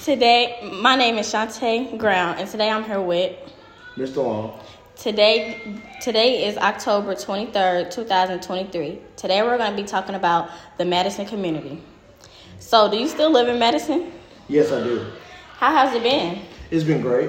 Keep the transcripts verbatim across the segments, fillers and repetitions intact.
Today, my name is Shantae Brown, and today I'm here with Mister Long. Today, today is October twenty-third, twenty twenty-three. Today we're going to be talking about the Madison community. So, do you still live in Madison? Yes, I do. How has it been? It's been great.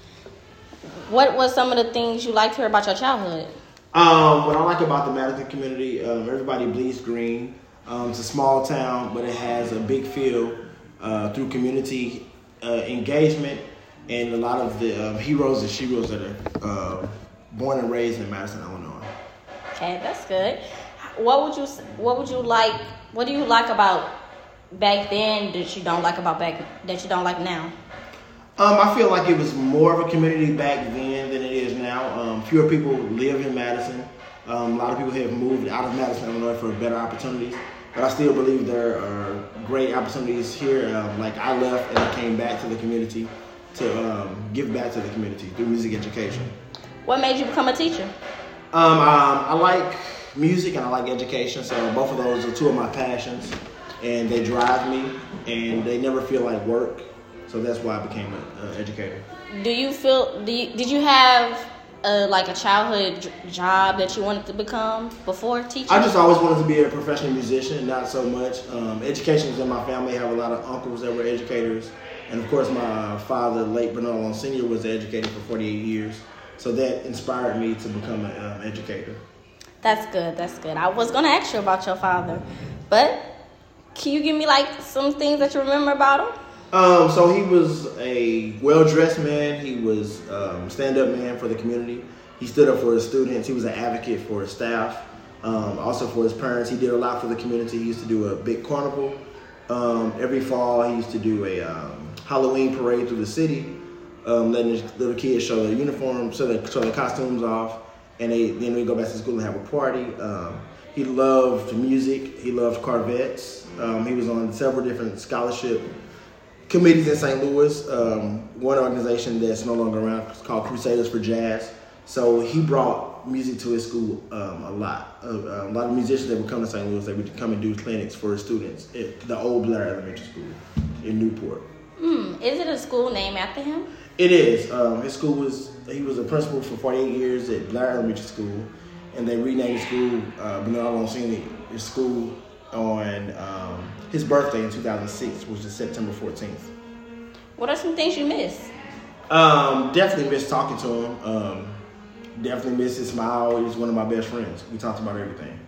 What was some of the things you liked here about your childhood? Um, what I like about the Madison community, um, everybody bleeds green. Um, it's a small town, but it has a big feel uh, through community uh, engagement and a lot of the um, heroes and sheroes that are uh, born and raised in Madison, Illinois. Okay, that's good. What would you What would you like? What do you like about back then that you don't like about back that you don't like now? Um, I feel like it was more of a community back then than it is now. Um, fewer people live in Madison. Um, a lot of people have moved out of Madison, Illinois for better opportunities. But I still believe there are great opportunities here. Um, like I left and I came back to the community to um, give back to the community through music education. What made you become a teacher? Um, um, I like music and I like education, so both of those are two of my passions, and they drive me, and they never feel like work. So that's why I became an educator. Do you feel? Do you, did you have a, like a childhood j- job that you wanted to become before teaching? I just always wanted to be a professional musician, not so much. Um, education is in my family. I have a lot of uncles that were educators, and of course my father, late Bernard Long Senior, was an educator for forty-eight years. So that inspired me to become an um, educator. That's good. That's good. I was gonna ask you about your father, but can you give me like some things that you remember about him? Um, so he was a well-dressed man. He was um, stand-up man for the community. He stood up for his students. He was an advocate for his staff, um, also for his parents. He did a lot for the community. He used to do a big carnival. Um, every fall, he used to do a um, Halloween parade through the city, um, letting his little kids show their uniforms, show their, show their costumes off, and they then we go back to school and have a party. Um, he loved music. He loved Corvettes. Um, he was on several different scholarship committees in Saint Louis, um, one organization that's no longer around called Crusaders for Jazz. So he brought music to his school um, a lot. Uh, a lot of musicians that would come to Saint Louis, they would come and do clinics for his students at the old Blair Elementary School in Newport. Hmm. Is it a school named after him? It is. Um, his school was, he was a principal for forty-eight years at Blair Elementary School, and they renamed the school uh, Bernard Long Senior School on um, his birthday in two thousand six, which is September fourteenth. What are some things you miss? Um, definitely miss talking to him. Um, definitely miss his smile. He's one of my best friends. We talked about everything.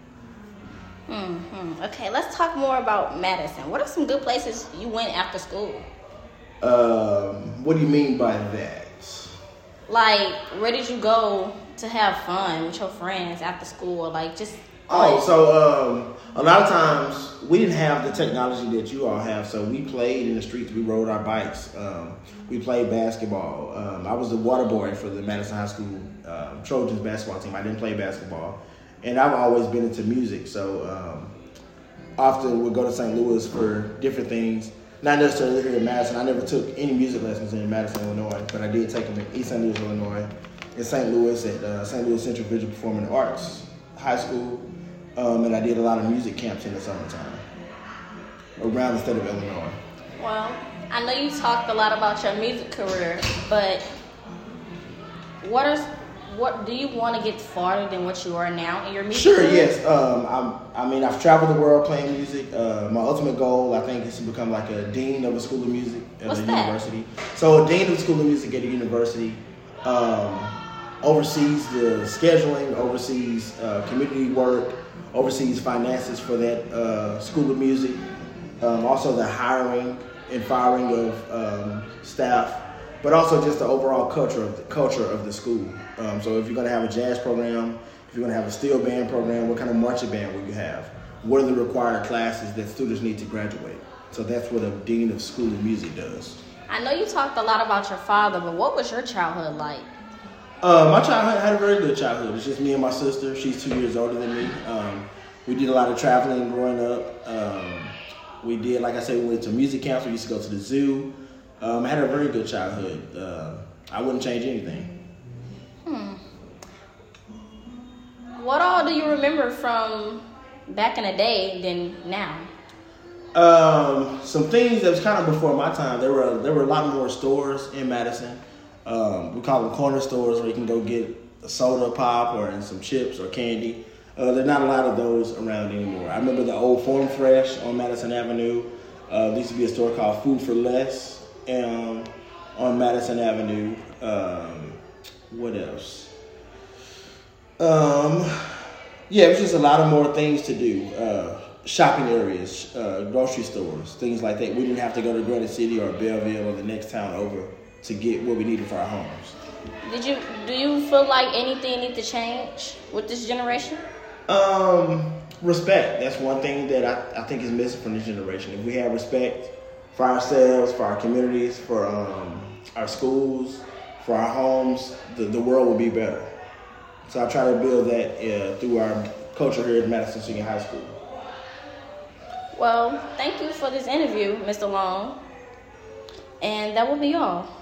Mm-hmm. Okay, let's talk more about Madison. What are some good places you went after school? Um, what do you mean by that? Like, where did you go to have fun with your friends after school? Or like, just Oh, so um, a lot of times we didn't have the technology that you all have, so we played in the streets. We rode our bikes. Um, we played basketball. Um, I was the water boy for the Madison High School um, Trojans basketball team. I didn't play basketball, and I've always been into music. So um, often we'd go to Saint Louis for different things. Not necessarily here in Madison. I never took any music lessons in Madison, Illinois, but I did take them in East Saint Louis, Illinois, in Saint Louis at uh, Saint Louis Central Visual Performing Arts High School. Um, and I did a lot of music camps in the summertime around the state of Illinois. Well, I know you talked a lot about your music career, but what are what do you want to get farther than what you are now in your music Sure, career? yes. Um, I'm, I mean, I've traveled the world playing music. Uh, my ultimate goal, I think, is to become like a dean of a school of music at What's a that? university. So a dean of a school of music at a university um, oversees the scheduling, oversees uh, community work, oversees finances for that uh, school of music, um, also the hiring and firing of um, staff, but also just the overall culture of the culture of the school. Um, so if you're going to have a jazz program, if you're going to have a steel band program, what kind of marching band will you have? What are the required classes that students need to graduate? So that's what a dean of school of music does. I know you talked a lot about your father, but what was your childhood like? Uh, my childhood had a very good childhood. It's just me and my sister. She's two years older than me. Um, we did a lot of traveling growing up. Um, we did, like I said, we went to music camps. We used to go to the zoo. Um, I had a very good childhood. Uh, I wouldn't change anything. Hmm. What all do you remember from back in the day than now? Um, some things that was kind of before my time. There were there were a lot more stores in Madison. Um, we call them corner stores where you can go get a soda pop or and some chips or candy. Uh, there's not a lot of those around anymore. I remember the old Form Fresh on Madison Avenue. Uh, there used to be a store called Food for Less um, on Madison Avenue. Um, what else? Um, yeah, it was just a lot of more things to do. Uh, shopping areas, uh, grocery stores, things like that. We didn't have to go to Granite City or Belleville or the next town over to get what we needed for our homes. Did you do you feel like anything need to change with this generation? Um, respect. That's one thing that I, I think is missing from this generation. If we have respect for ourselves, for our communities, for um, our schools, for our homes, the, the world will be better. So I try to build that uh, through our culture here at Madison Senior High School. Well, thank you for this interview, Mister Long. And that will be all.